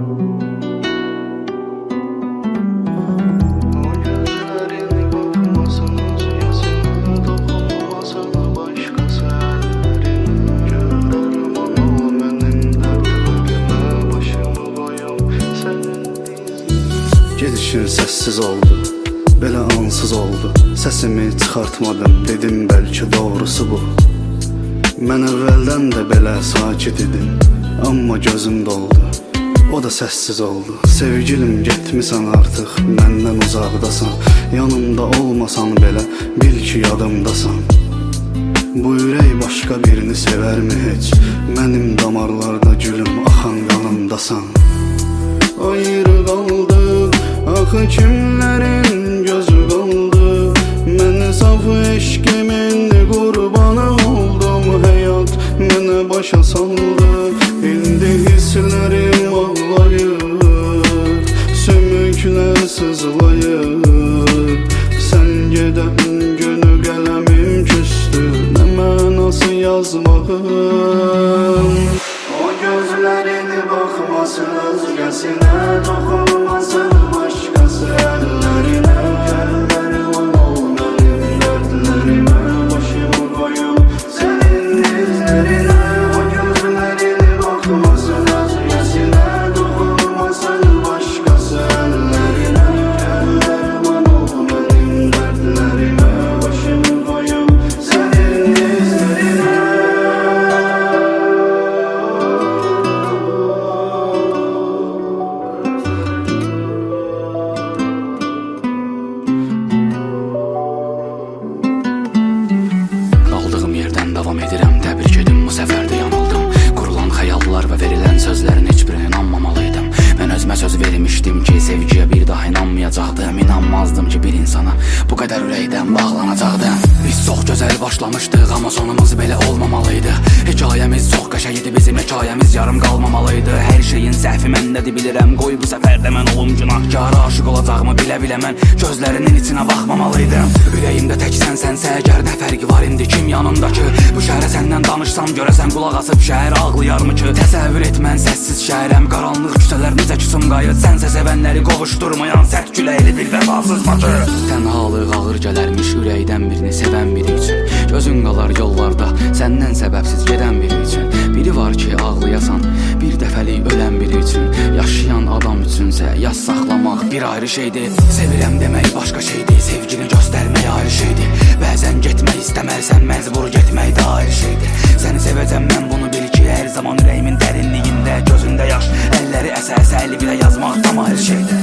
Gedişin səssiz oldu, belə ansız oldu. Səsimi çıxartmadım, dedim bəlkə doğrusu bu. Mən əvvəldən də belə sakit idim, amma gözüm doldu, o da səssiz oldu. Sevgilim getmisən artıq, məndən uzaqdasan. Yanımda olmasan belə, bil ki yadımdasan. Bu ürək başqa birini sevərmi heç? Mənim damarlarda gülüm, axan qanımdasan. Ayrı qaldım, axı kimlərin gözü qaldı. Mən saf eşqimin qurbanı oldum. Həyat mənə başa saldı, indi hisslərim ağlayır, sümüklər sızlayır. Sən gedən günü qələmim küstü, nə mənası yazmağım. O gözlərini baxmasın, özgəsinə toxunmasın, başqası əllərinə. Kəllərim ol mənim dərdlərimə, başımı qoyum sənin dizlərinə. O gözlərini baxmasın, özgəsinə toxunmasın, başqası əllərinə. Kəllərim ol mənim dərdlərimə, başımı qoyum sənin dizlərinə. Qaldığım yerdən davam edirəm, təbrik edim, bu səfər də yanıldım. Qurulan xəyallar və verilən sözlərin heç birinə inanmamalıydım. Mən özümə söz vermişdim ki, sevgiyə bir daha inanmayacaqdım. İnanmazdım ki, bir insana bu qədər ürəkdən bağlanacaqdım. Biz çox gözəl başlamışdıq, amma sonumuz belə olmamalıydı. Hekayəmiz çox qəşəng idi, bizim hekayəmiz yarım qalmamalıydı. Hər şeyin səhvi məndədir bilirəm, qoy bu səfər də mən olum günahkar. Aşıq olacağımı bilə-bilə mən gözlərinin içinə baxmamalıydım. Ürəyimdə tək sənsə, əgər nə fərqi var indi kim yanımdakı? Bu şəhərə səndən danışsam, görəsən qulaq asıb şəhər ağlayarmı ki? Təsəvvür et mən səssiz şəhərəm, qaranlıq küçələr necə ki Sumqayıt. Sənsə sevənləri qovuşdurmayan sərt küləkli bir vəfasız Bakı. Tənhalıq ağır gələrmiş ürəkdən birini sevən biri üçün. Gözün qalar yollarda səndən səbəbsiz gedən biri üçün. Biri var ki ağlayasan, bir dəfəlik ölən biri üçün. Yaşayan adam üçünsə yas saxlamaq bir ayrı şeydir. Sevirəm demək başqa şeydir, sevgini göstərmək ayrı şeydir. Bəzən getmək istəmərsən, məcbur getmək də ayrı şeydir. Səni sevəcəm mən, bunu bil ki, hər zaman ürəyimin dərinliyində. Gözündə yaş, əlləri əsə-əsə, əli bilə yazmaq tam ayrı şeydir.